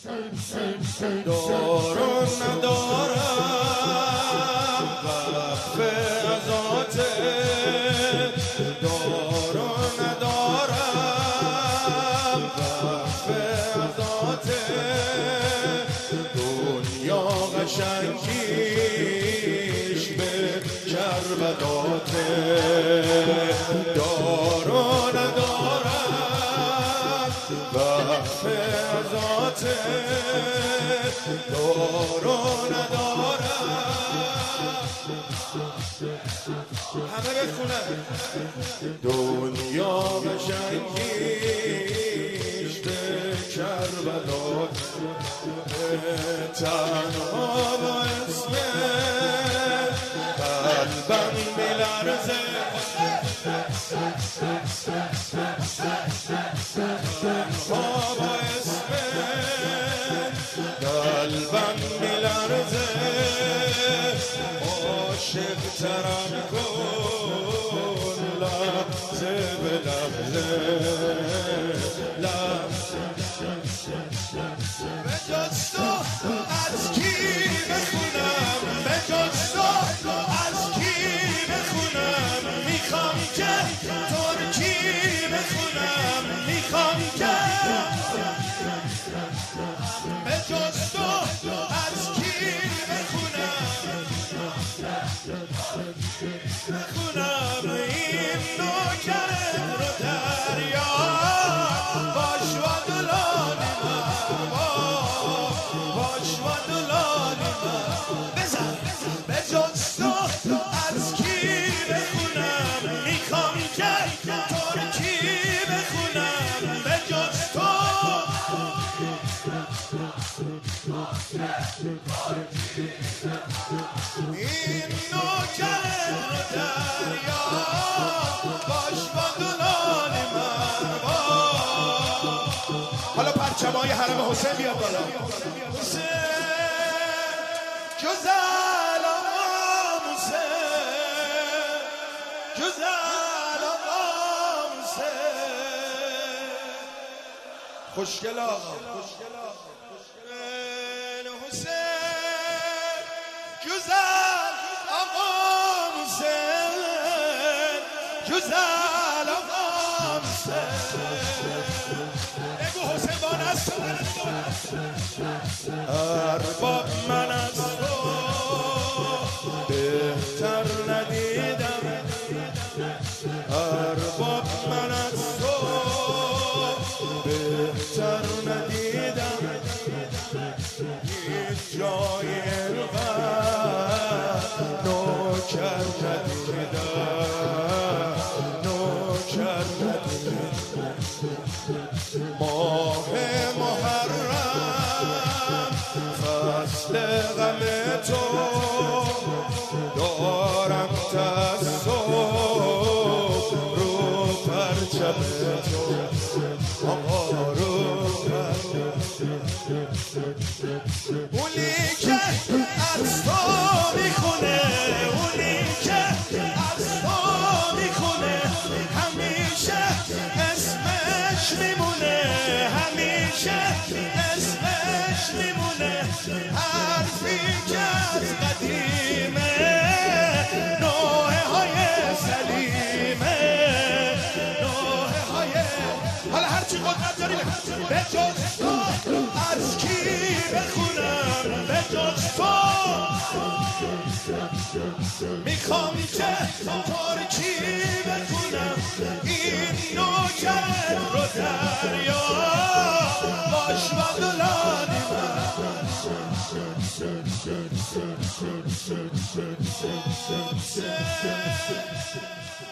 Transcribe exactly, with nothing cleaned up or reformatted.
دارو ندارم وقف ازاته، دارو ندارم وقف ازاته، دنیا قشنگیش به کربلاته، دارو ندارم وقف ازاته، دارو ندارم. همه بخونه دنیا قشنگیش به کربلات، تنها با اسم قلبم میلرزه، تنها با اسم قلبم میلرزه، عاشق ترم کن لحظه به لحظه، لحظه به جز تو از کی بخونم، به جز تو از کی بخونم، میخوام که ترکی بخونم، میخوام که به جز تو از کی بخونم، بخونم این نوکر رو دریا، باش و دلانی من، باش و دلانی من، بزن به جز تو از کی بخونم، میخوام که ترکی بخونم، به جز تو این نوکر دریا، باش با دلال من. حالا پرچمای حرم حسین بیاد بالا. حسین گزل آقا حسین، گزل آقا حسین، خوشگل آقا حسین، گزل آقا حسین، گزل آقا حسین، بگو حسین بان از تو ارباب من از تو بهتر ندیدم، ارباب من از تو بهتر ندیدم، هیچ جای نوکر ندیدم، نوکر ندیدم. ماه محرم فصل غم تو، دارم تعصب رو پرچم تو، آقا رو اونی که از تو میخونه، اونی که از تو میخونه، همیشه اسمش میمونه، همیشه اسمش میمونه، حرفی که از قدیمه، نوحه های سلیمه، نوحه های. حالا هرچی قدرت داری به جز تو از کی بخونم، به جز تو میخوام که ترکی بخونم، این نوکر رو دریا، باش و دلانی من.